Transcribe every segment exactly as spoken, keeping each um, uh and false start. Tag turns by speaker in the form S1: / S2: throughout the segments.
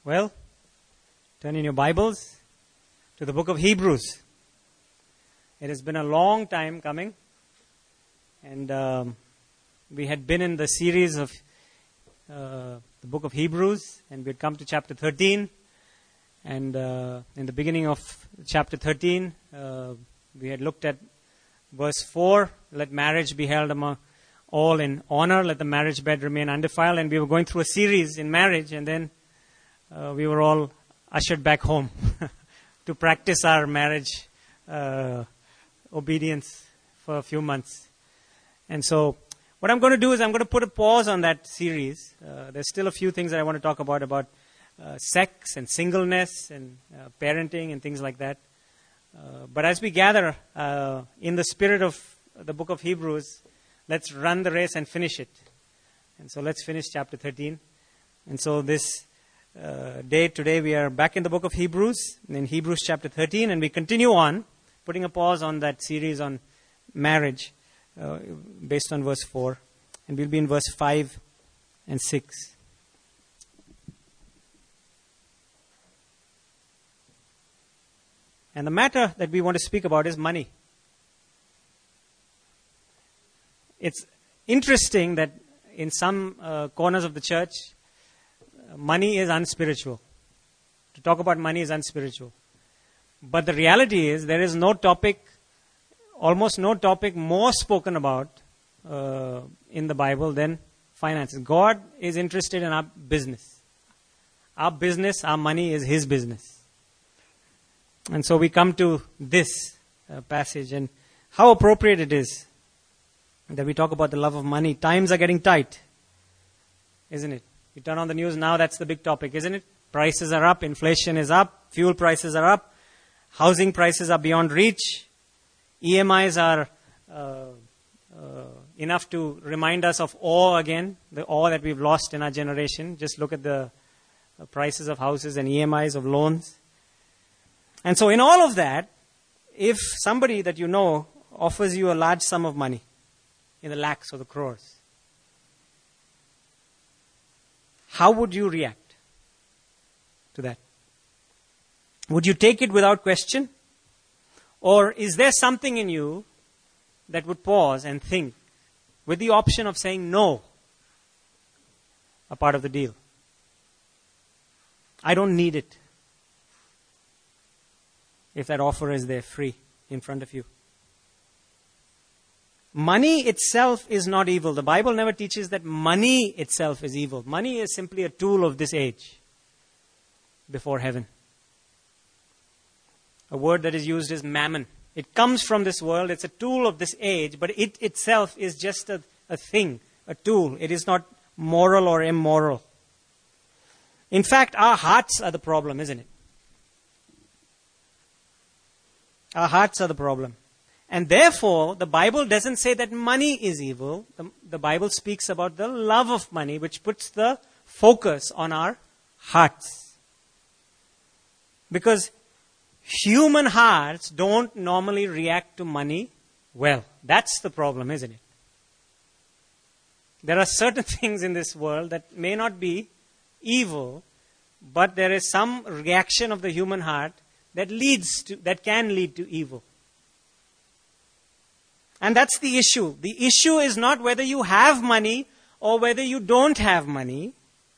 S1: Well, turn in your Bibles to the book of Hebrews. It has been a long time coming, and um, we had been in the series of uh, the book of Hebrews, and we had come to chapter thirteen, and uh, in the beginning of chapter thirteen, uh, we had looked at verse four, let marriage be held among all in honor, let the marriage bed remain undefiled, and we were going through a series in marriage, and then Uh, we were all ushered back home to practice our marriage uh, obedience for a few months. And so what I'm going to do is I'm going to put a pause on that series. Uh, there's still a few things that I want to talk about, about uh, sex and singleness and uh, parenting and things like that. Uh, but as we gather uh, in the spirit of the book of Hebrews, let's run the race and finish it. And so let's finish chapter thirteen. And so this Uh, day today we are back in the book of Hebrews, in Hebrews chapter thirteen, and we continue on, putting a pause on that series on marriage uh, based on verse four, and we'll be in verse five and six. And the matter that we want to speak about is money. It's interesting that in some uh, corners of the church, money is unspiritual. To talk about money is unspiritual. But the reality is there is no topic, almost no topic more spoken about uh, in the Bible than finances. God is interested in our business. Our business, our money is His business. And so we come to this uh, passage, and how appropriate it is that we talk about the love of money. Times are getting tight, isn't it? You turn on the news now, that's the big topic, isn't it? Prices are up, inflation is up, fuel prices are up, housing prices are beyond reach, E M Is are uh, uh, enough to remind us of awe again, the awe that we've lost in our generation. Just look at the uh, prices of houses and E M Is of loans. And so in all of that, if somebody that you know offers you a large sum of money, in the lakhs or the crores, how would you react to that? Would you take it without question? Or is there something in you that would pause and think, with the option of saying no, a part of the deal? I don't need it. If that offer is there free in front of you. Money itself is not evil. The Bible never teaches that money itself is evil. Money is simply a tool of this age before heaven. A word that is used is mammon. It comes from this world. It's a tool of this age, but it itself is just a, a thing, a tool. It is not moral or immoral. In fact, our hearts are the problem, isn't it? Our hearts are the problem. And therefore, the Bible doesn't say that money is evil. The, the Bible speaks about the love of money, which puts the focus on our hearts. Because human hearts don't normally react to money well. That's the problem, isn't it? There are certain things in this world that may not be evil, but there is some reaction of the human heart that leads to, that can lead to evil. And that's the issue. The issue is not whether you have money or whether you don't have money.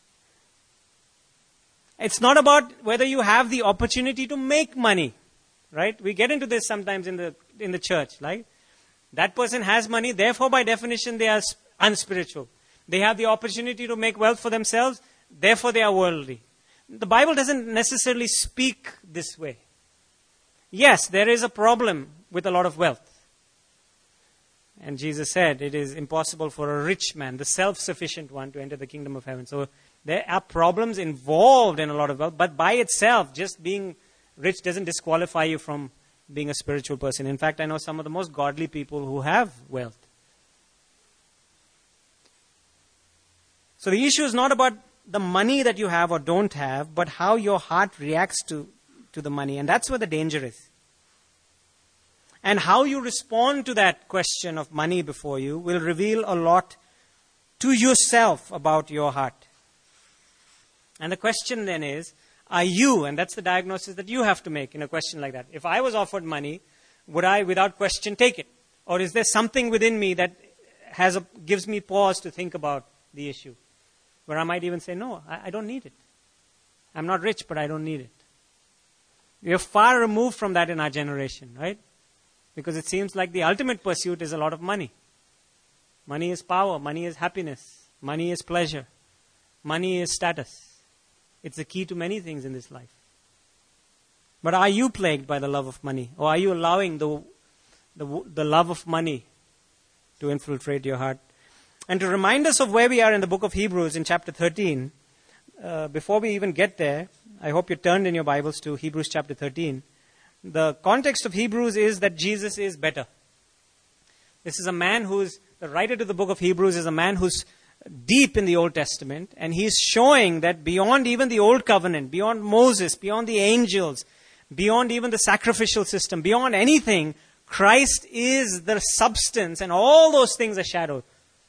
S1: It's not about whether you have the opportunity to make money, right? We get into this sometimes in the in the church, like that person has money, therefore by definition they are unspiritual. They have the opportunity to make wealth for themselves, therefore they are worldly. The Bible doesn't necessarily speak this way. Yes, there is a problem with a lot of wealth. And Jesus said, it is impossible for a rich man, the self-sufficient one, to enter the kingdom of heaven. So there are problems involved in a lot of wealth, but by itself, just being rich doesn't disqualify you from being a spiritual person. In fact, I know some of the most godly people who have wealth. So the issue is not about the money that you have or don't have, but how your heart reacts to, to the money. And that's where the danger is. And how you respond to that question of money before you will reveal a lot to yourself about your heart. And the question then is, are you, and that's the diagnosis that you have to make in a question like that. If I was offered money, would I without question take it? Or is there something within me that has a, gives me pause to think about the issue? Where I might even say, no, I, I don't need it. I'm not rich, but I don't need it. We are far removed from that in our generation, right? Because it seems like the ultimate pursuit is a lot of money. Money is power. Money is happiness. Money is pleasure. Money is status. It's the key to many things in this life. But are you plagued by the love of money? Or are you allowing the, the, the love of money to infiltrate your heart? And to remind us of where we are in the book of Hebrews in chapter thirteen, uh, before we even get there, I hope you turned in your Bibles to Hebrews chapter thirteen. The context of Hebrews is that Jesus is better. This is a man who's, the writer to the book of Hebrews is a man who's deep in the Old Testament, and he's showing that beyond even the Old Covenant, beyond Moses, beyond the angels, beyond even the sacrificial system, beyond anything, Christ is the substance, and all those things are shadow.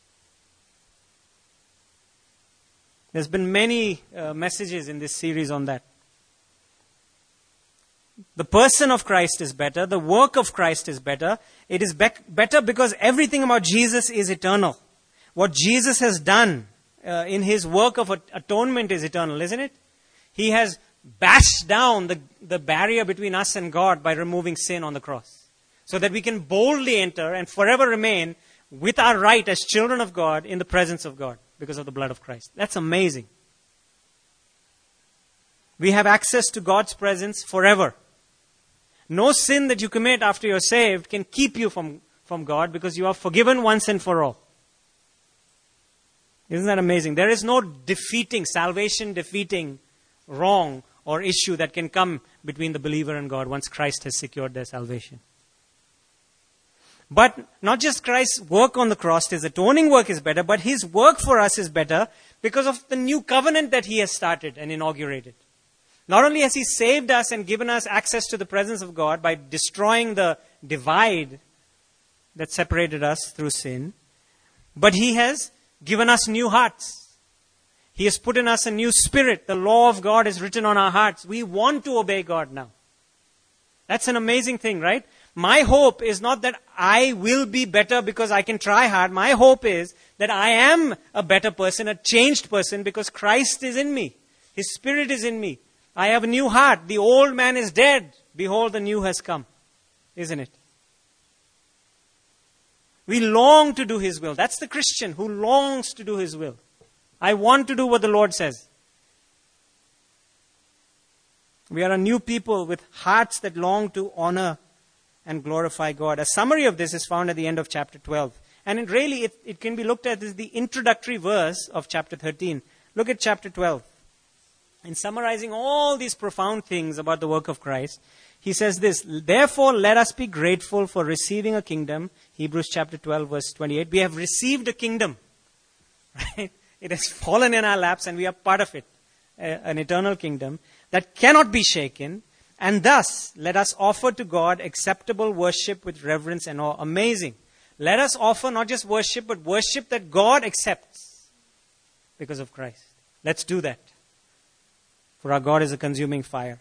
S1: There's been many uh, messages in this series on that. The person of Christ is better. The work of Christ is better. It is be- better because everything about Jesus is eternal. What Jesus has done uh, in his work of atonement is eternal, isn't it? He has bashed down the, the barrier between us and God by removing sin on the cross, so that we can boldly enter and forever remain with our right as children of God in the presence of God because of the blood of Christ. That's amazing. We have access to God's presence forever. No sin that you commit after you're saved can keep you from, from God, because you are forgiven once and for all. Isn't that amazing? There is no defeating, salvation defeating wrong or issue that can come between the believer and God once Christ has secured their salvation. But not just Christ's work on the cross, his atoning work is better, but his work for us is better because of the new covenant that he has started and inaugurated. Not only has he saved us and given us access to the presence of God by destroying the divide that separated us through sin, but he has given us new hearts. He has put in us a new spirit. The law of God is written on our hearts. We want to obey God now. That's an amazing thing, right? My hope is not that I will be better because I can try hard. My hope is that I am a better person, a changed person, because Christ is in me. His Spirit is in me. I have a new heart. The old man is dead. Behold, the new has come. Isn't it? We long to do his will. That's the Christian who longs to do his will. I want to do what the Lord says. We are a new people with hearts that long to honor and glorify God. A summary of this is found at the end of chapter twelve. And it really, it, it can be looked at as the introductory verse of chapter thirteen. Look at chapter twelve. In summarizing all these profound things about the work of Christ, he says this: therefore let us be grateful for receiving a kingdom. Hebrews chapter twelve verse twenty-eight. We have received a kingdom. Right? It has fallen in our laps and we are part of it. A, an eternal kingdom that cannot be shaken. And thus, let us offer to God acceptable worship with reverence and awe. Amazing. Let us offer not just worship, but worship that God accepts because of Christ. Let's do that. For our God is a consuming fire.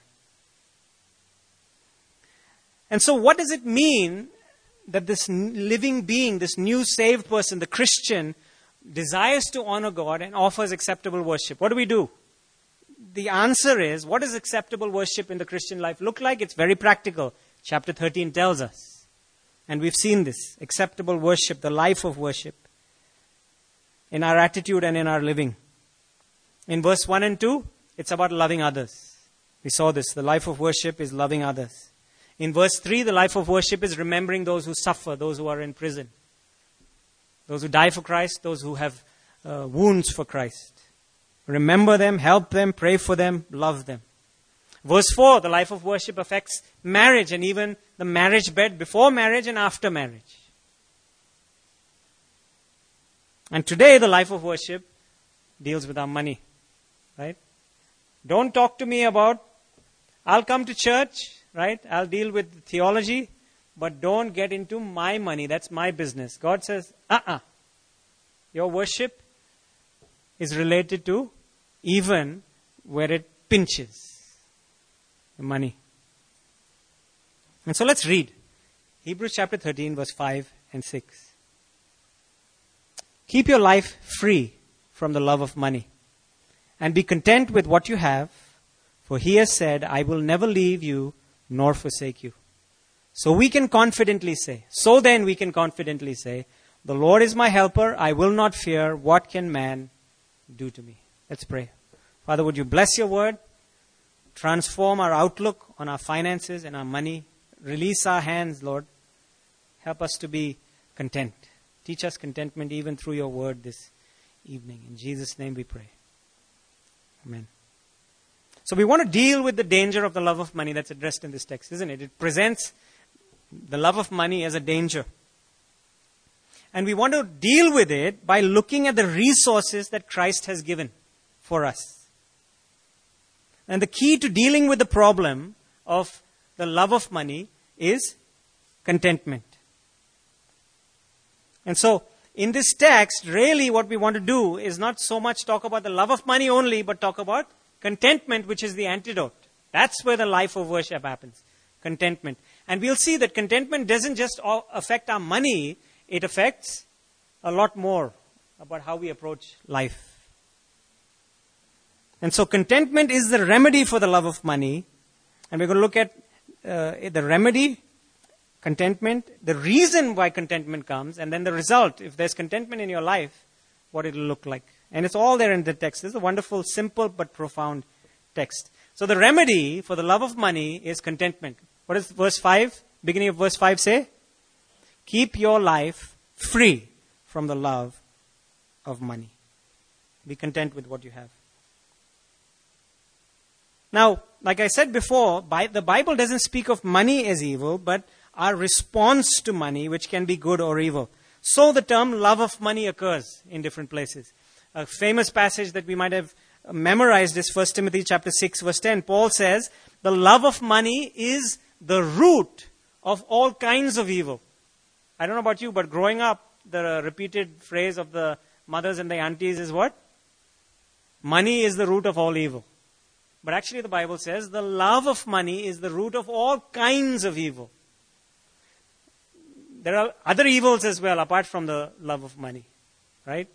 S1: And so what does it mean that this living being, this new saved person, the Christian, desires to honor God and offers acceptable worship? What do we do? The answer is, what does acceptable worship in the Christian life look like? It's very practical. Chapter thirteen tells us. And we've seen this. Acceptable worship, the life of worship. In our attitude and in our living. In verse one and two, it's about loving others. We saw this. The life of worship is loving others. In verse three, the life of worship is remembering those who suffer, those who are in prison. Those who die for Christ, those who have uh, wounds for Christ. Remember them, help them, pray for them, love them. Verse four, the life of worship affects marriage and even the marriage bed before marriage and after marriage. And today the life of worship deals with our money. Right? Don't talk to me about, I'll come to church, right? I'll deal with theology, but don't get into my money. That's my business. God says, uh-uh. Your worship is related to even where it pinches the money. And so let's read Hebrews chapter thirteen, verse five and six. Keep your life free from the love of money, and be content with what you have, for he has said, I will never leave you nor forsake you. So we can confidently say, so then we can confidently say, the Lord is my helper, I will not fear, what can man do to me? Let's pray. Father, would you bless your word, transform our outlook on our finances and our money, release our hands, Lord, help us to be content. Teach us contentment even through your word this evening. In Jesus' name we pray. Amen. So we want to deal with the danger of the love of money that's addressed in this text, isn't it? It presents the love of money as a danger. And we want to deal with it by looking at the resources that Christ has given for us. And the key to dealing with the problem of the love of money is contentment. And so, in this text, really what we want to do is not so much talk about the love of money only, but talk about contentment, which is the antidote. That's where the life of worship happens. Contentment. And we'll see that contentment doesn't just affect our money, it affects a lot more about how we approach life. And so contentment is the remedy for the love of money. And we're going to look at uh, the remedy, contentment, the reason why contentment comes, and then the result. If there's contentment in your life, what it'll look like. And it's all there in the text. This is a wonderful, simple, but profound text. So the remedy for the love of money is contentment. What does verse five, beginning of verse five say? Keep your life free from the love of money. Be content with what you have. Now, like I said before, the Bible doesn't speak of money as evil, but our response to money, which can be good or evil. So the term love of money occurs in different places. A famous passage that we might have memorized is First Timothy chapter six, verse ten. Paul says, the love of money is the root of all kinds of evil. I don't know about you, but growing up, the repeated phrase of the mothers and the aunties is what? Money is the root of all evil. But actually the Bible says the love of money is the root of all kinds of evil. There are other evils as well apart from the love of money. Right?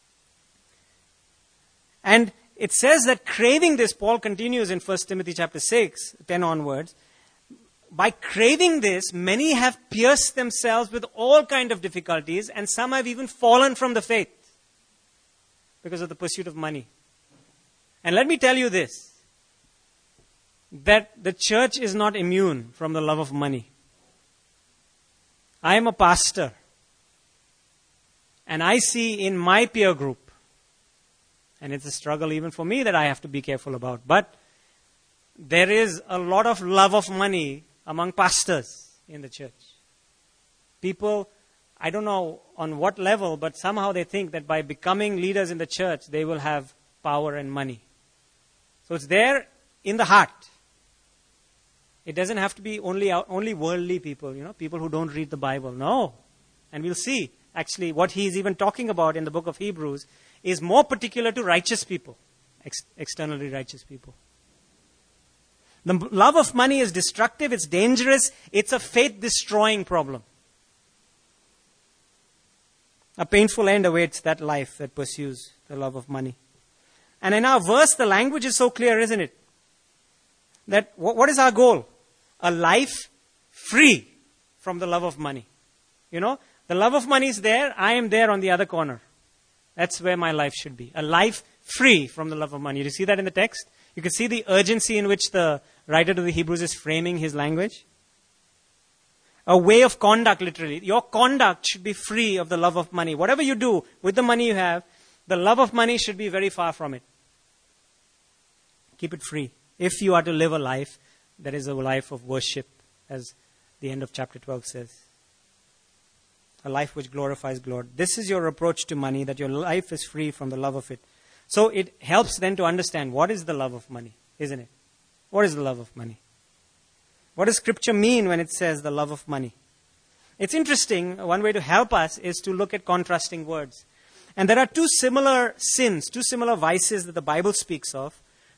S1: And it says that craving this, Paul continues in First Timothy chapter six, ten onwards, by craving this, many have pierced themselves with all kinds of difficulties, and some have even fallen from the faith because of the pursuit of money. And let me tell you this, that the church is not immune from the love of money. I am a pastor, and I see in my peer group, and it's a struggle even for me that I have to be careful about, but there is a lot of love of money among pastors in the church. People, I don't know on what level, but somehow they think that by becoming leaders in the church, they will have power and money. So it's there in the heart. It doesn't have to be only only worldly people, you know, people who don't read the Bible. No. And we'll see, actually, what he's even talking about in the book of Hebrews is more particular to righteous people, ex- externally righteous people. The love of money is destructive, it's dangerous, it's a faith-destroying problem. A painful end awaits that life that pursues the love of money. And in our verse, the language is so clear, isn't it? That what is our goal? A life free from the love of money. You know, the love of money is there, I am there on the other corner. That's where my life should be. A life free from the love of money. Do you see that in the text? You can see the urgency in which the writer to the Hebrews is framing his language. A way of conduct, literally. Your conduct should be free of the love of money. Whatever you do with the money you have, the love of money should be very far from it. Keep it free. If you are to live a life that is a life of worship, as the end of chapter twelve says. A life which glorifies God. This is your approach to money, that your life is free from the love of it. So it helps then to understand what is the love of money, isn't it? What is the love of money? What does Scripture mean when it says the love of money? It's interesting, one way to help us is to look at contrasting words. And there are two similar sins, two similar vices that the Bible speaks of,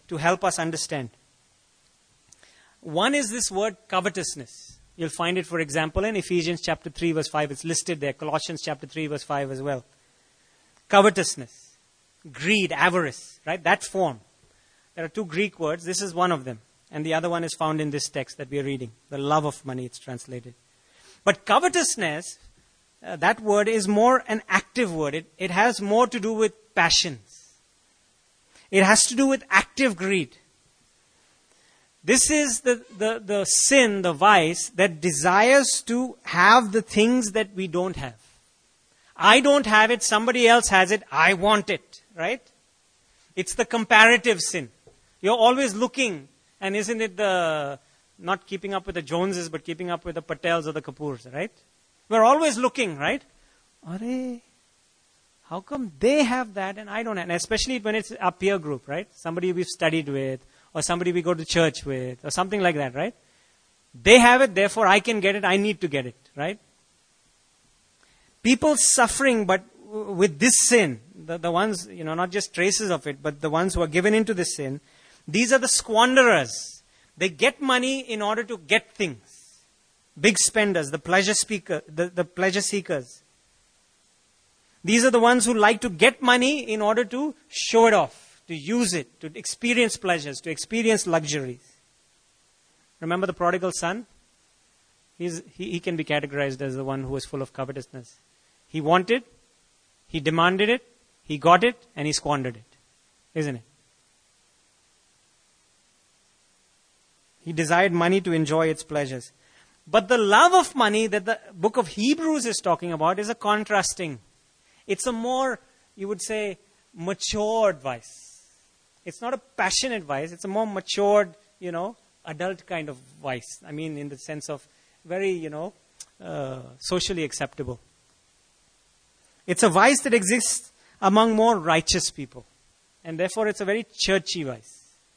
S1: to help us understand. One is this word covetousness. You'll find it, for example, in Ephesians chapter three, verse five. It's listed there. Colossians chapter three, verse five as well. Covetousness, greed, avarice, right? That form. There are two Greek words. This is one of them. And the other one is found in this text that we are reading. The love of money, it's translated. But covetousness, uh, that word is more an active word. It, it has more to do with passions. It has to do with active greed. This is the, the, the sin, the vice, that desires to have the things that we don't have. I don't have it, somebody else has it, I want it, right? It's the comparative sin. You're always looking, and isn't it the, not keeping up with the Joneses, but keeping up with the Patels or the Kapoors, right? We're always looking, right? Arey, how come they have that and I don't have? And especially when it's a peer group, right? Somebody we've studied with, or somebody we go to church with, or something like that, right? They have it, therefore I can get it, I need to get it, right? People suffering but with this sin, the, the ones, you know, not just traces of it, but the ones who are given into this sin, these are the squanderers. They get money in order to get things. Big spenders, the pleasure speaker, the, the pleasure seekers. These are the ones who like to get money in order to show it off, to use it, to experience pleasures, to experience luxuries. Remember the prodigal son? He's, he, he can be categorized as the one who was full of covetousness. He wanted, he demanded it, he got it, and he squandered it. Isn't it? He desired money to enjoy its pleasures. But the love of money that the book of Hebrews is talking about is a contrasting. It's a more, you would say, matured vice. It's not a passionate vice. It's a more matured, you know, adult kind of vice. I mean, in the sense of very, you know, uh, socially acceptable. It's a vice that exists among more righteous people. And therefore, it's a very churchy vice.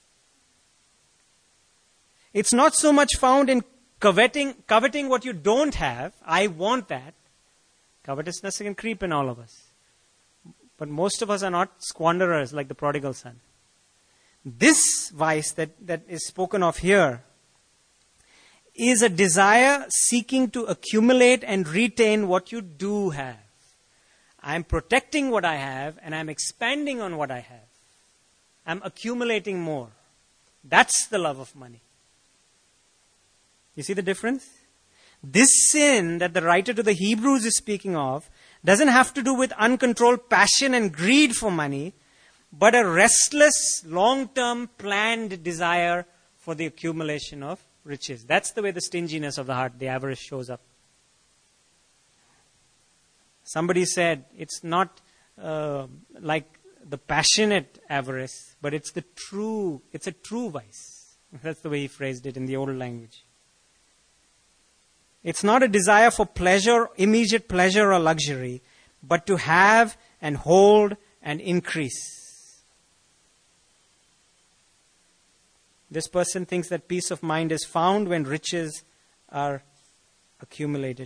S1: It's not so much found in coveting, coveting what you don't have. I want that. Covetousness can creep in all of us. But most of us are not squanderers like the prodigal son. This vice that, that is spoken of here is a desire seeking to accumulate and retain what you do have. I'm protecting what I have and I'm expanding on what I have. I'm accumulating more. That's the love of money. You see the difference? This sin that the writer to the Hebrews is speaking of doesn't have to do with uncontrolled passion and greed for money, but a restless, long-term, planned desire for the accumulation of riches. That's the way the stinginess of the heart, the avarice, shows up. Somebody said it's not uh, like the passionate avarice, but it's the true, it's a true vice. That's the way he phrased it in the old language. It's not a desire for pleasure, immediate pleasure or luxury, but to have and hold and increase. This person thinks that peace of mind is found when riches are accumulated.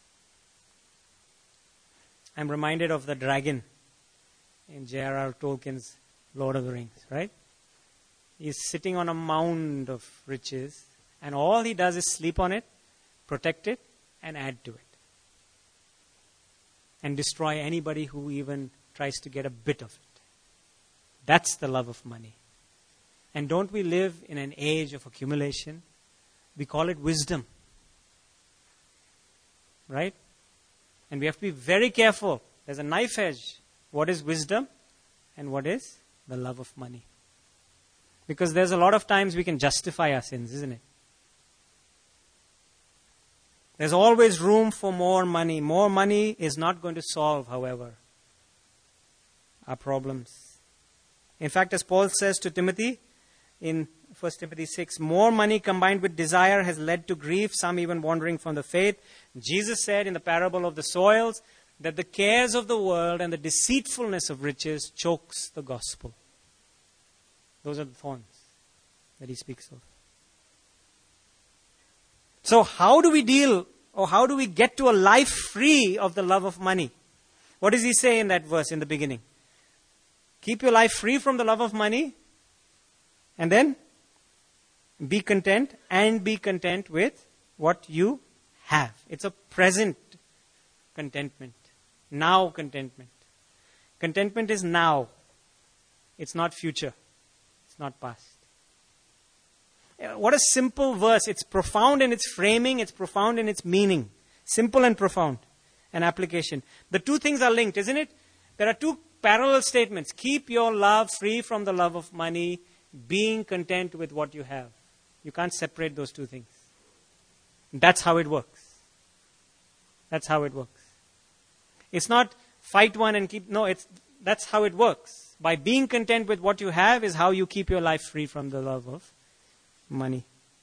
S1: I'm reminded of the dragon in J R R Tolkien's Lord of the Rings, right? He's sitting on a mound of riches, and all he does is sleep on it, protect it, and add to it. And destroy anybody who even tries to get a bit of it. That's the love of money. And don't we live in an age of accumulation? We call it wisdom. Right? And we have to be very careful. There's a knife edge. What is wisdom? And what is the love of money? Because there's a lot of times we can justify our sins, isn't it? There's always room for more money. More money is not going to solve, however, our problems. In fact, as Paul says to Timothy in First Timothy six, more money combined with desire has led to grief, some even wandering from the faith. Jesus said in the parable of the soils that the cares of the world and the deceitfulness of riches chokes the gospel. Those are the thorns that he speaks of. So how do we deal, or how do we get to a life free of the love of money? What does he say in that verse in the beginning? Keep your life free from the love of money. And then, be content and be content with what you have. It's a present contentment. Now contentment. Contentment is now. It's not future. It's not past. What a simple verse. It's profound in its framing. It's profound in its meaning. Simple and profound. An application. The two things are linked, isn't it? There are two parallel statements. Keep your love free from the love of money. Being content with what you have. You can't separate those two things. That's how it works. That's how it works. It's not fight one and keep... No, it's that's how it works. By being content with what you have is how you keep your life free from the love of money.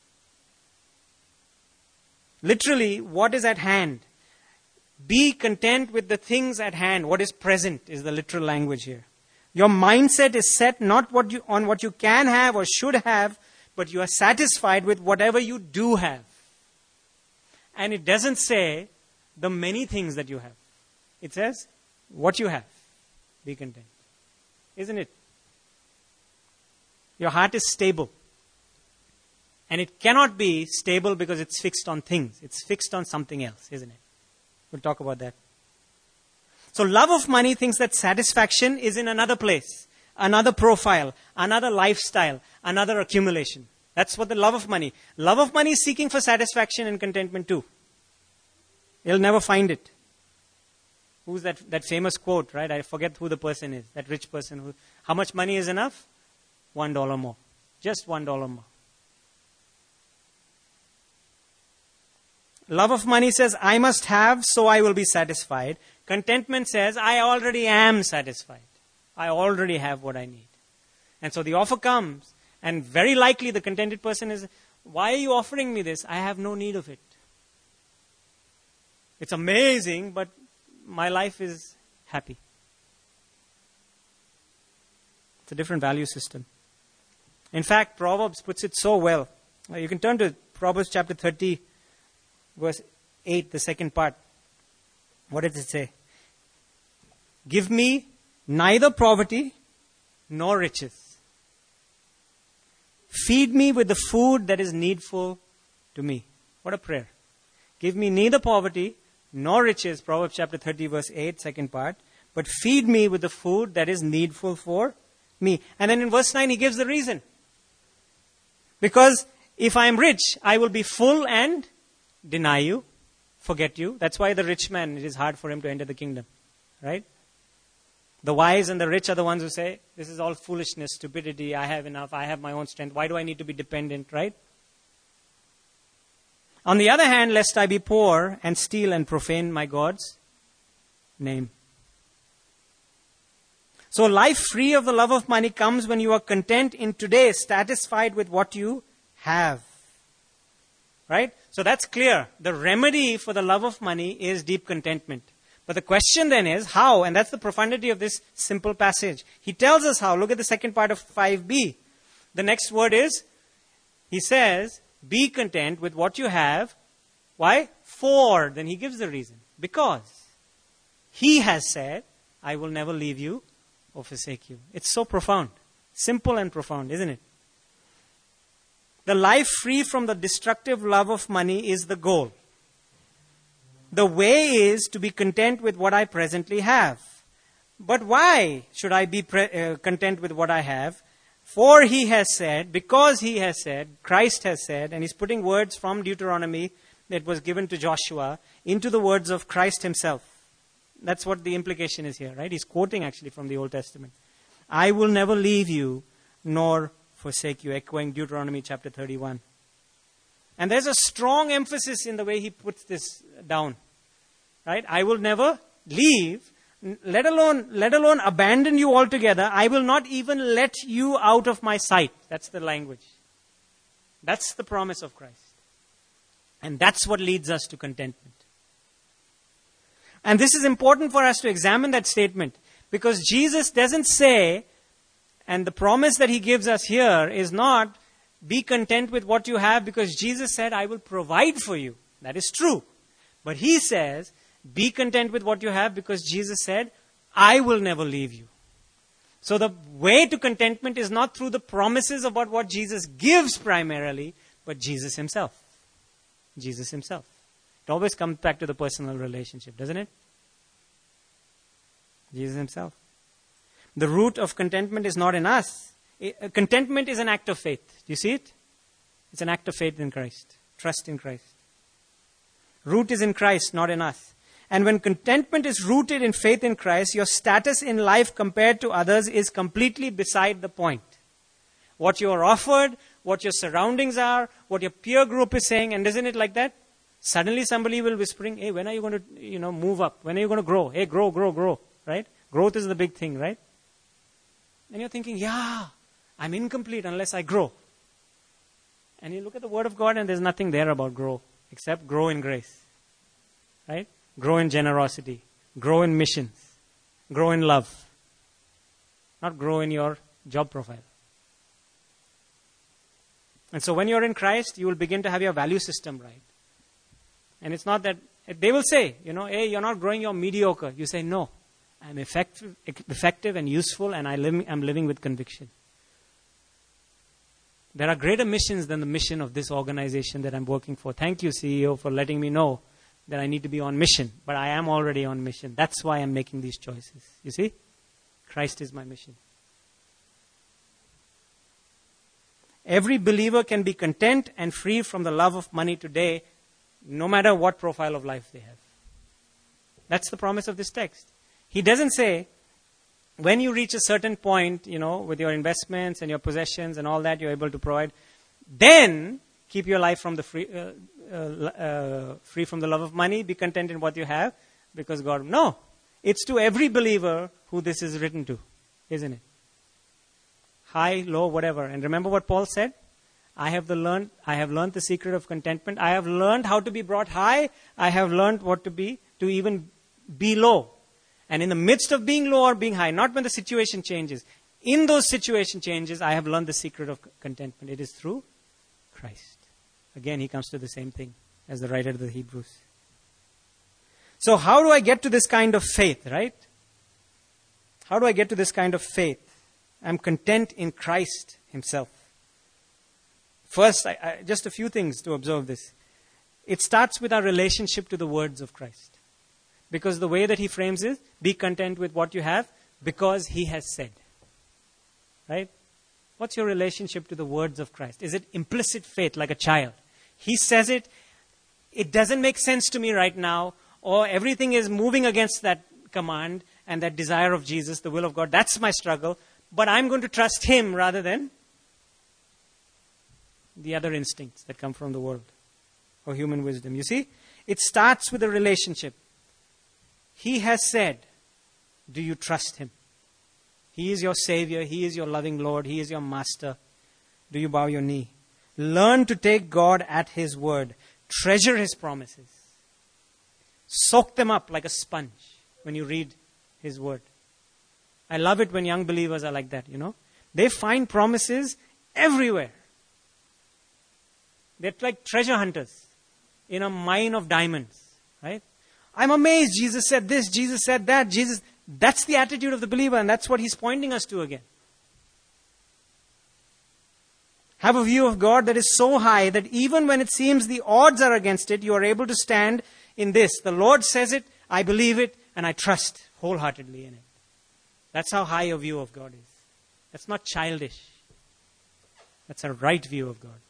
S1: Literally, what is at hand? Be content with the things at hand. What is present is the literal language here. Your mindset is set not what you, on what you can have or should have, but you are satisfied with whatever you do have. And it doesn't say the many things that you have. It says what you have. Be content. Isn't it? Your heart is stable. And it cannot be stable because it's fixed on things. It's fixed on something else, isn't it? We'll talk about that. So love of money thinks that satisfaction is in another place, another profile, another lifestyle, another accumulation. That's what the love of money. Love of money is seeking for satisfaction and contentment too. You'll never find it. Who's that, that famous quote, right? I forget who the person is, that rich person. Who, how much money is enough? One dollar more. Just one dollar more. Love of money says, I must have, so I will be satisfied. Contentment says, I already am satisfied. I already have what I need. And so the offer comes, and very likely the contented person is, why are you offering me this? I have no need of it. It's amazing, but my life is happy. It's a different value system. In fact, Proverbs puts it so well. You can turn to Proverbs chapter thirty, verse eight, the second part. What does it say? Give me neither poverty nor riches. Feed me with the food that is needful to me. What a prayer. Give me neither poverty nor riches, Proverbs chapter thirty, verse eight, second part, but feed me with the food that is needful for me. And then in verse nine, he gives the reason. Because if I am rich, I will be full and deny you, forget you. That's why the rich man, it is hard for him to enter the kingdom. Right? The wise and the rich are the ones who say, this is all foolishness, stupidity, I have enough, I have my own strength. Why do I need to be dependent, right? On the other hand, lest I be poor and steal and profane my God's name. So life free of the love of money comes when you are content in today, satisfied with what you have. Right? So that's clear. The remedy for the love of money is deep contentment. But the question then is how? And that's the profundity of this simple passage. He tells us how. Look at the second part of five b. The next word is, he says, be content with what you have. Why? For. Then he gives the reason. Because he has said, I will never leave you or forsake you. It's so profound. Simple and profound, isn't it? The life free from the destructive love of money is the goal. The way is to be content with what I presently have. But why should I be pre- uh, content with what I have? For he has said, because he has said, Christ has said, and he's putting words from Deuteronomy that was given to Joshua into the words of Christ himself. That's what the implication is here, right? He's quoting actually from the Old Testament. I will never leave you nor forsake you, echoing Deuteronomy chapter thirty-one. And there's a strong emphasis in the way he puts this down. Right? I will never leave, let alone, let alone abandon you altogether. I will not even let you out of my sight. That's the language. That's the promise of Christ. And that's what leads us to contentment. And this is important for us to examine that statement, because Jesus doesn't say, and the promise that he gives us here is not, be content with what you have, because Jesus said, I will provide for you. That is true. But he says, be content with what you have, because Jesus said, I will never leave you. So the way to contentment is not through the promises about what Jesus gives primarily, but Jesus himself. Jesus himself. It always comes back to the personal relationship, doesn't it? Jesus himself. The root of contentment is not in us. It, contentment is an act of faith. Do you see it? It's an act of faith in Christ. Trust in Christ. Root is in Christ, not in us. And when contentment is rooted in faith in Christ, your status in life compared to others is completely beside the point. What you are offered, what your surroundings are, what your peer group is saying, and isn't it like that? Suddenly somebody will whispering, hey, when are you going to, you know, move up? When are you going to grow? Hey, grow, grow, grow, right? Growth is the big thing, right? And you're thinking, yeah, I'm incomplete unless I grow. And you look at the Word of God and there's nothing there about grow, except grow in grace, right? Grow in generosity, grow in missions, grow in love, not grow in your job profile. And so when you're in Christ, you will begin to have your value system right. And it's not that, they will say, you know, hey, you're not growing, you're mediocre. You say, no, I'm effective, effective and useful, and I live, I'm living with conviction. There are greater missions than the mission of this organization that I'm working for. Thank you, C E O, for letting me know that I need to be on mission. But I am already on mission. That's why I'm making these choices. You see? Christ is my mission. Every believer can be content and free from the love of money today, no matter what profile of life they have. That's the promise of this text. He doesn't say, when you reach a certain point, you know, with your investments and your possessions and all that you're able to provide, then keep your life from the free, uh, uh, uh, free from the love of money. Be content in what you have, because God. No, it's to every believer who this is written to, isn't it? High, low, whatever. And remember what Paul said? I have the learned. I have learned the secret of contentment. I have learned how to be brought high. I have learned what to be to even be low. And in the midst of being low or being high, not when the situation changes, in those situation changes, I have learned the secret of contentment. It is through Christ. Again, he comes to the same thing as the writer of the Hebrews. So how do I get to this kind of faith, right? How do I get to this kind of faith? I'm content in Christ himself. First, I, I, just a few things to observe this. It starts with our relationship to the words of Christ. Because the way that he frames it, be content with what you have, because he has said. Right? What's your relationship to the words of Christ? Is it implicit faith, like a child? He says it, it doesn't make sense to me right now, or everything is moving against that command and that desire of Jesus, the will of God. That's my struggle. But I'm going to trust him rather than the other instincts that come from the world or human wisdom. You see? It starts with a relationship. He has said, do you trust him? He is your Savior. He is your loving Lord. He is your Master. Do you bow your knee? Learn to take God at his word. Treasure his promises. Soak them up like a sponge when you read his word. I love it when young believers are like that, you know. They find promises everywhere. They're like treasure hunters in a mine of diamonds, right? I'm amazed. Jesus said this. Jesus said that. Jesus, that's the attitude of the believer, and that's what he's pointing us to again. Have a view of God that is so high that even when it seems the odds are against it, you are able to stand in this. The Lord says it, I believe it, and I trust wholeheartedly in it. That's how high a view of God is. That's not childish. That's a right view of God.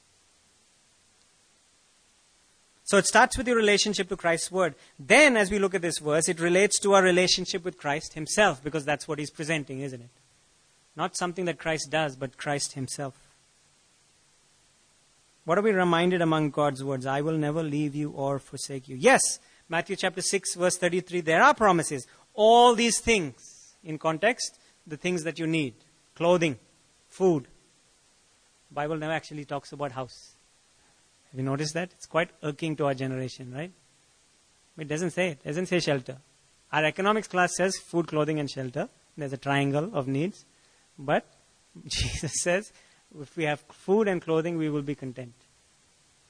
S1: So it starts with your relationship to Christ's word. Then, as we look at this verse, it relates to our relationship with Christ himself, because that's what he's presenting, isn't it? Not something that Christ does, but Christ himself. What are we reminded among God's words? I will never leave you or forsake you. Yes, Matthew chapter six, verse thirty-three, there are promises. All these things, in context, the things that you need. Clothing, food. The Bible never actually talks about house. Have you noticed that? It's quite irking to our generation, right? It doesn't say it. It doesn't say shelter. Our economics class says food, clothing, and shelter. There's a triangle of needs. But Jesus says, if we have food and clothing, we will be content.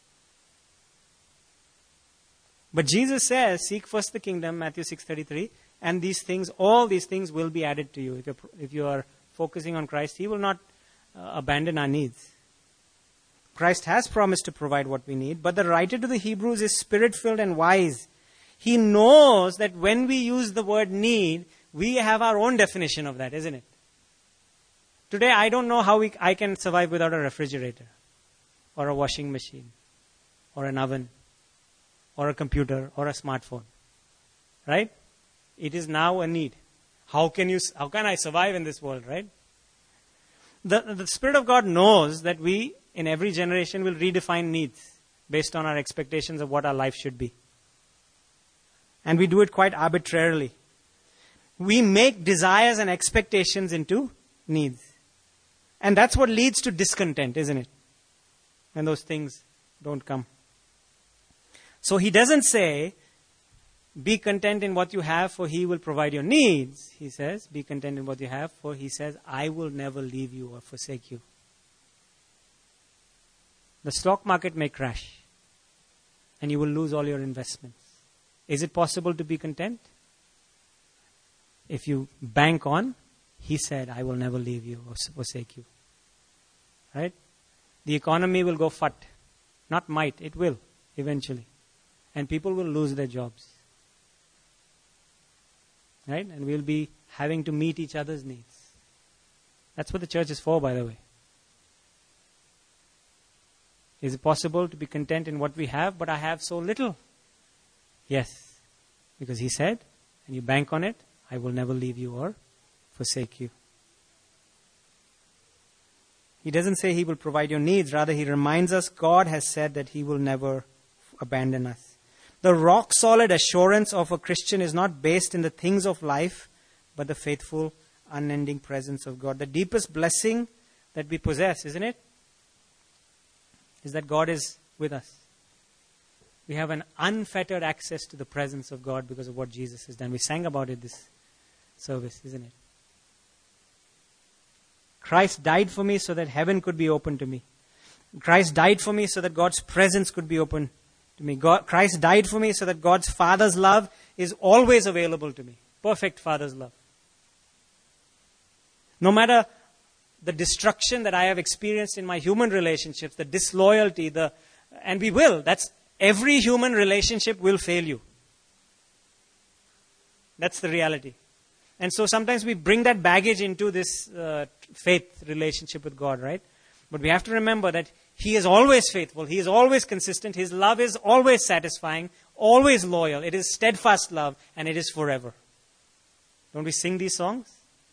S1: But Jesus says, seek first the kingdom, Matthew six thirty-three, and these things, all these things will be added to you. If you're, if you are focusing on Christ, He will not uh, abandon our needs. Christ has promised to provide what we need, but the writer to the Hebrews is spirit-filled and wise. He knows that when we use the word need, we have our own definition of that, isn't it? Today, I don't know how we, I can survive without a refrigerator, or a washing machine, or an oven, or a computer, or a smartphone. Right? It is now a need. How can you? How can I survive in this world, right? The, the Spirit of God knows that we, in every generation, will redefine needs based on our expectations of what our life should be. And we do it quite arbitrarily. We make desires and expectations into needs. And that's what leads to discontent, isn't it? When those things don't come. So He doesn't say, be content in what you have, for He will provide your needs. He says, be content in what you have, for He says, I will never leave you or forsake you. The stock market may crash, and you will lose all your investments. Is it possible to be content? If you bank on, He said, I will never leave you or forsake you. Right? The economy will go fut. Not might, it will, eventually. And people will lose their jobs. Right? And we'll be having to meet each other's needs. That's what the church is for, by the way. Is it possible to be content in what we have, but I have so little? Yes. Because He said, and you bank on it, I will never leave you or forsake you. He doesn't say He will provide your needs. Rather, He reminds us God has said that He will never abandon us. The rock-solid assurance of a Christian is not based in the things of life, but the faithful, unending presence of God. The deepest blessing that we possess, isn't it? Is that God is with us. We have an unfettered access to the presence of God because of what Jesus has done. We sang about it this service, isn't it? Christ died for me so that heaven could be open to me. Christ died for me so that God's presence could be open to me. God, Christ died for me so that God's Father's love is always available to me. Perfect Father's love. No matter the destruction that I have experienced in my human relationships, the disloyalty, the and we will. That's every human relationship will fail you. That's the reality. And so sometimes we bring that baggage into this uh, faith relationship with God, right? But we have to remember that He is always faithful. He is always consistent. His love is always satisfying, always loyal. It is steadfast love, and it is forever. Don't we sing these songs?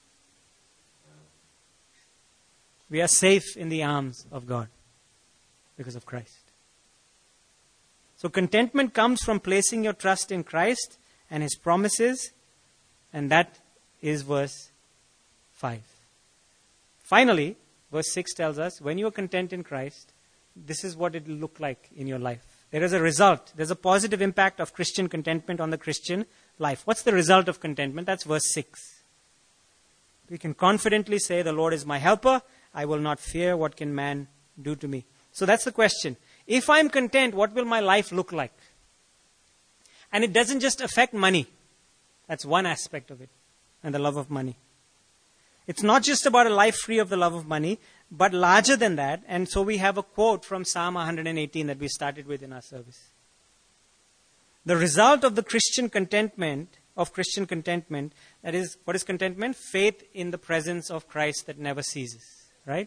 S1: We are safe in the arms of God because of Christ. So contentment comes from placing your trust in Christ and His promises, and that is verse five. Finally, verse six tells us, when you are content in Christ, this is what it will look like in your life. There is a result. There's a positive impact of Christian contentment on the Christian life. What's the result of contentment? That's verse six. We can confidently say, the Lord is my helper. I will not fear what can man do to me. So that's the question. If I'm content, what will my life look like? And it doesn't just affect money. That's one aspect of it. And the love of money. It's not just about a life free of the love of money, but larger than that. And so we have a quote from Psalm one eighteen that we started with in our service. The result of the Christian contentment, of Christian contentment, that is, what is contentment? Faith in the presence of Christ that never ceases. Right?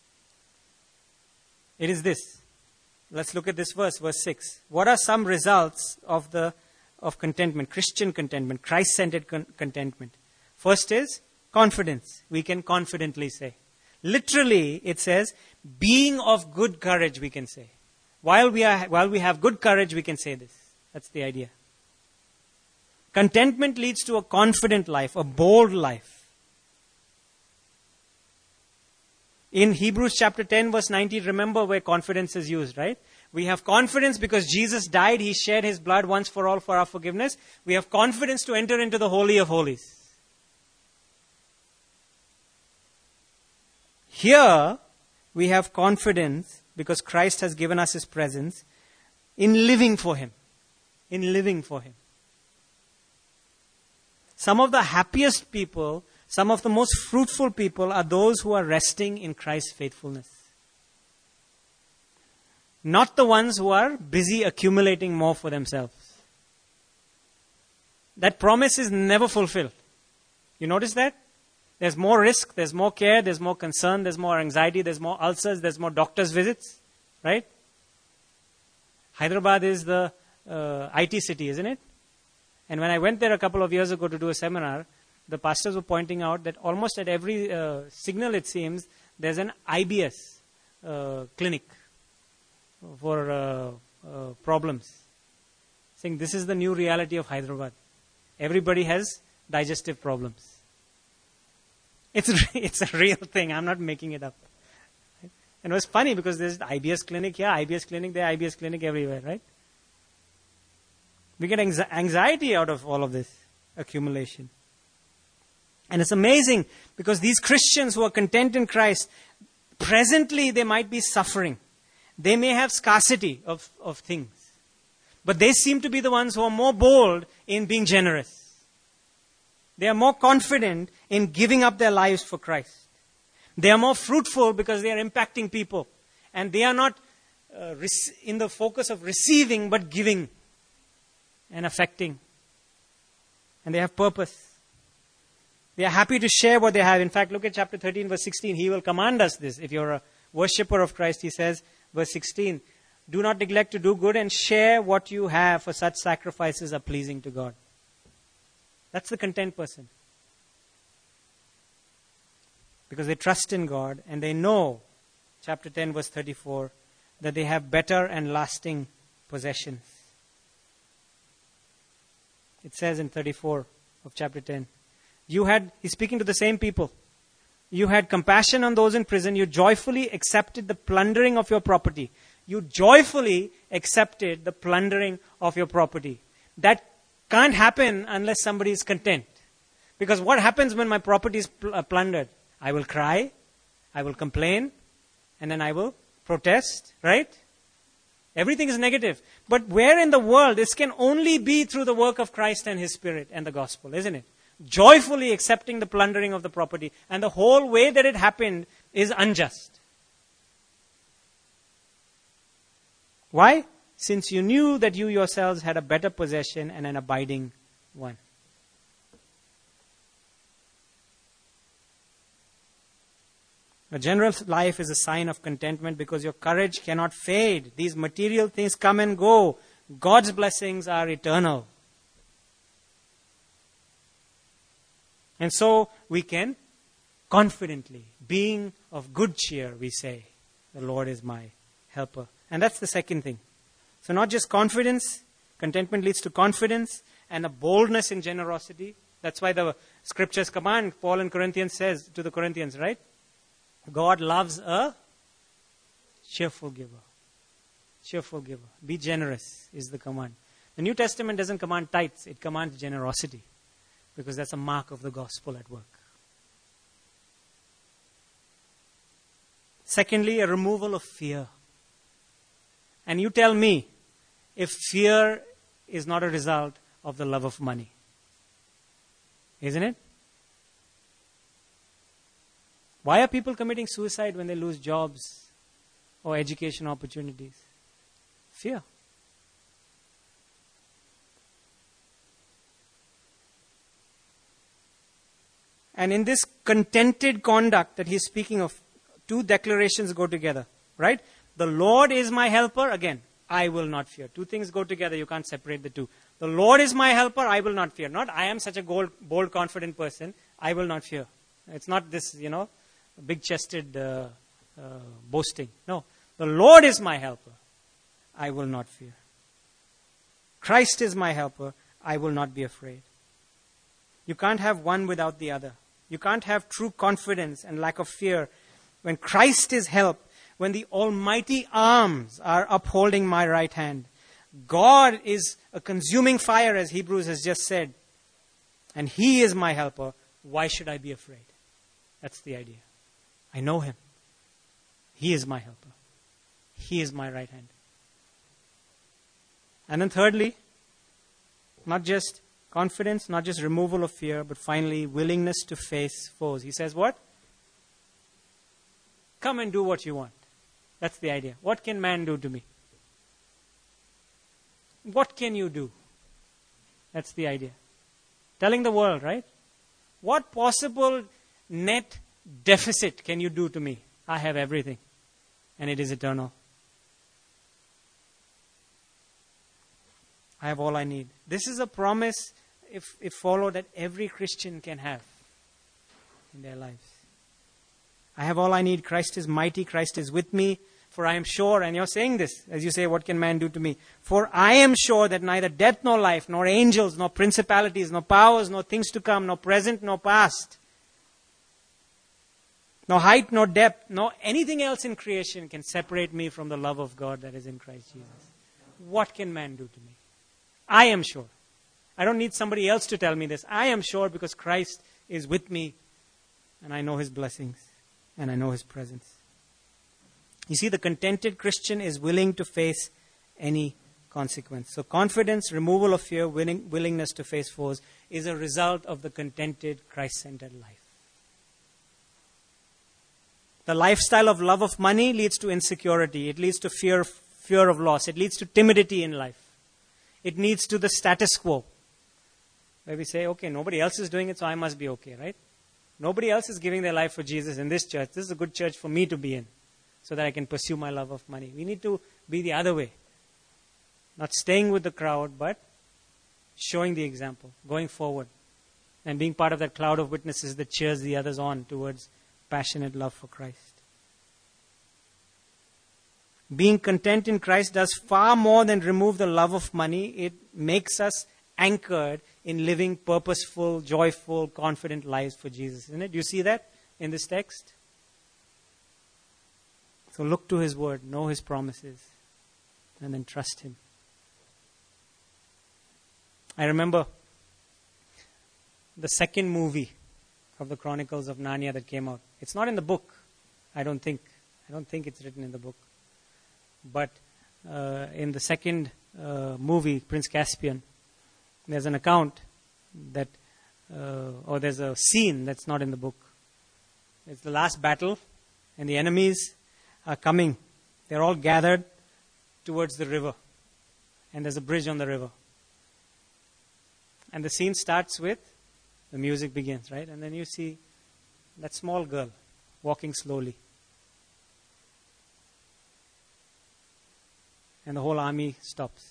S1: It is this. Let's look at this verse, verse six. What are some results of the of contentment, Christian contentment, Christ-centered con- contentment? First is confidence. We can confidently say. Literally, it says, being of good courage, we can say. While we are, while we have good courage, we can say this. That's the idea. Contentment leads to a confident life, a bold life. In Hebrews chapter ten, verse nineteen, remember where confidence is used, right? We have confidence because Jesus died. He shed His blood once for all for our forgiveness. We have confidence to enter into the Holy of Holies. Here, we have confidence because Christ has given us His presence in living for Him. In living for Him. Some of the happiest people, some of the most fruitful people are those who are resting in Christ's faithfulness. Not the ones who are busy accumulating more for themselves. That promise is never fulfilled. You notice that? There's more risk, there's more care, there's more concern, there's more anxiety, there's more ulcers, there's more doctor's visits. Right? Hyderabad is the uh, I T city, isn't it? And when I went there a couple of years ago to do a seminar, the pastors were pointing out that almost at every uh, signal, it seems, there's an I B S uh, clinic for uh, uh, problems. Saying this is the new reality of Hyderabad. Everybody has digestive problems. It's it's a real thing. I'm not making it up. And it was funny because there's I B S clinic here, I B S clinic there, I B S clinic everywhere, right? We get anxiety out of all of this accumulation. And it's amazing because these Christians who are content in Christ, presently they might be suffering. They may have scarcity of, of things. But they seem to be the ones who are more bold in being generous. They are more confident in giving up their lives for Christ. They are more fruitful because they are impacting people. And they are not uh, in the focus of receiving but giving and affecting. And they have purpose. They are happy to share what they have. In fact, look at chapter thirteen, verse sixteen. He will command us this. If you're a worshipper of Christ, he says, verse sixteen, do not neglect to do good and share what you have, for such sacrifices are pleasing to God. That's the content person. Because they trust in God and they know, chapter ten, verse thirty-four, that they have better and lasting possessions. It says in thirty-four of chapter ten, you had, he's speaking to the same people. You had compassion on those in prison. You joyfully accepted the plundering of your property. You joyfully accepted the plundering of your property. That can't happen unless somebody is content. Because what happens when my property is pl- uh, plundered? I will cry, I will complain, and then I will protest, right? Everything is negative. But where in the world? This can only be through the work of Christ and His Spirit and the gospel, isn't it? Joyfully accepting the plundering of the property. And the whole way that it happened is unjust. Why? Since you knew that you yourselves had a better possession and an abiding one. A generous life is a sign of contentment because your courage cannot fade. These material things come and go. God's blessings are eternal. And so we can confidently, being of good cheer, we say, the Lord is my helper. And that's the second thing. So not just confidence, contentment leads to confidence and a boldness in generosity. That's why the scriptures command, Paul in Corinthians says to the Corinthians, right? God loves a cheerful giver. Cheerful giver. Be generous is the command. The New Testament doesn't command tithes, it commands generosity. Because that's a mark of the gospel at work. Secondly, a removal of fear. And you tell me if fear is not a result of the love of money. Isn't it? Why are people committing suicide when they lose jobs or education opportunities? Fear. And in this contented conduct that he's speaking of, two declarations go together, right? The Lord is my helper. Again, I will not fear. Two things go together. You can't separate the two. The Lord is my helper. I will not fear. Not I am such a bold, bold confident person. I will not fear. It's not this, you know, big-chested uh, uh, boasting. No. The Lord is my helper. I will not fear. Christ is my helper. I will not be afraid. You can't have one without the other. You can't have true confidence and lack of fear when Christ is help, when the almighty arms are upholding my right hand. God is a consuming fire, as Hebrews has just said. And He is my helper. Why should I be afraid? That's the idea. I know Him. He is my helper. He is my right hand. And then thirdly, not just Confidence, not just removal of fear, but finally willingness to face foes. He says what? Come and do what you want. That's the idea. What can man do to me? What can you do? That's the idea. Telling the world, right? What possible net deficit can you do to me? I have everything. And it is eternal. I have all I need. This is a promise, if, if followed, that every Christian can have in their lives. I have all I need. Christ is mighty. Christ is with me. For I am sure, and you're saying this, as you say, what can man do to me? For I am sure that neither death nor life, nor angels, nor principalities, nor powers, nor things to come, nor present, nor past, nor height, nor depth, nor anything else in creation can separate me from the love of God that is in Christ Jesus. What can man do to me? I am sure. I don't need somebody else to tell me this. I am sure because Christ is with me, and I know His blessings, and I know His presence. You see, the contented Christian is willing to face any consequence. So confidence, removal of fear, willing, willingness to face foes is a result of the contented, Christ-centered life. The lifestyle of love of money leads to insecurity. It leads to fear, fear of loss. It leads to timidity in life. It leads to the status quo, where we say, okay, nobody else is doing it, so I must be okay, right? Nobody else is giving their life for Jesus in this church. This is a good church for me to be in, so that I can pursue my love of money. We need to be the other way. Not staying with the crowd, but showing the example, going forward, and being part of that cloud of witnesses that cheers the others on towards passionate love for Christ. Being content in Christ does far more than remove the love of money. It makes us anchored in living purposeful, joyful, confident lives for Jesus. Isn't it? Do you see that in this text? So look to His word, know His promises, and then trust Him. I remember the second movie of the Chronicles of Narnia that came out. It's not in the book, I don't think. I don't think it's written in the book. But uh, in the second uh, movie, Prince Caspian, there's an account that, uh, or there's a scene that's not in the book. It's the last battle, and the enemies are coming. They're all gathered towards the river. And there's a bridge on the river. And the scene starts with, the music begins, right? And then you see that small girl walking slowly. And the whole army stops.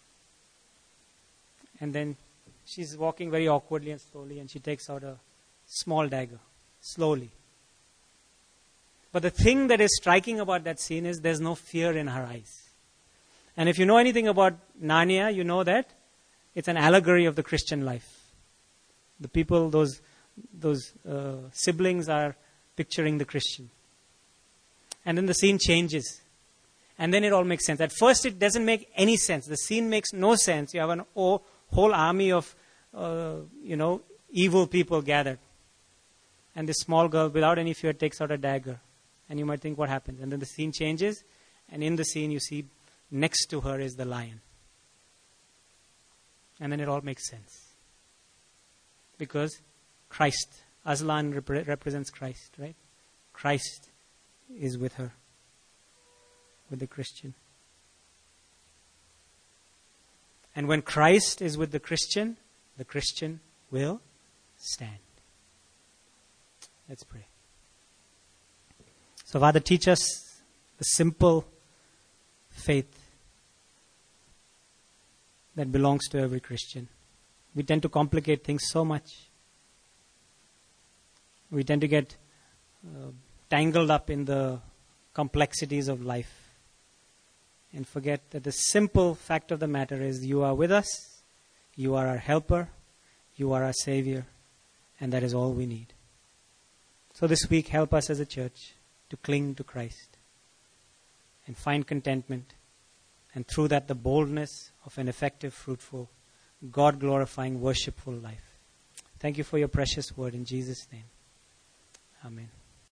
S1: And then she's walking very awkwardly and slowly, and she takes out a small dagger, slowly. But the thing that is striking about that scene is there's no fear in her eyes. And if you know anything about Narnia, you know that it's an allegory of the Christian life. The people, those those uh, siblings are picturing the Christian. And then the scene changes. And then it all makes sense. At first it doesn't make any sense. The scene makes no sense. You have a oh, whole army of, uh, you know, evil people gathered. And this small girl, without any fear, takes out a dagger. And you might think, what happens? And then the scene changes. And in the scene you see next to her is the lion. And then it all makes sense. Because Christ, Aslan rep- represents Christ, right? Christ is with her, with the Christian. And when Christ is with the Christian, the Christian will stand. Let's pray. So Father, teach us the simple faith that belongs to every Christian. We tend to complicate things so much. We tend to get uh, tangled up in the complexities of life and forget that the simple fact of the matter is you are with us, you are our helper, you are our Savior, and that is all we need. So this week, help us as a church to cling to Christ and find contentment, and through that the boldness of an effective, fruitful, God-glorifying, worshipful life. Thank you for your precious word in Jesus' name. Amen.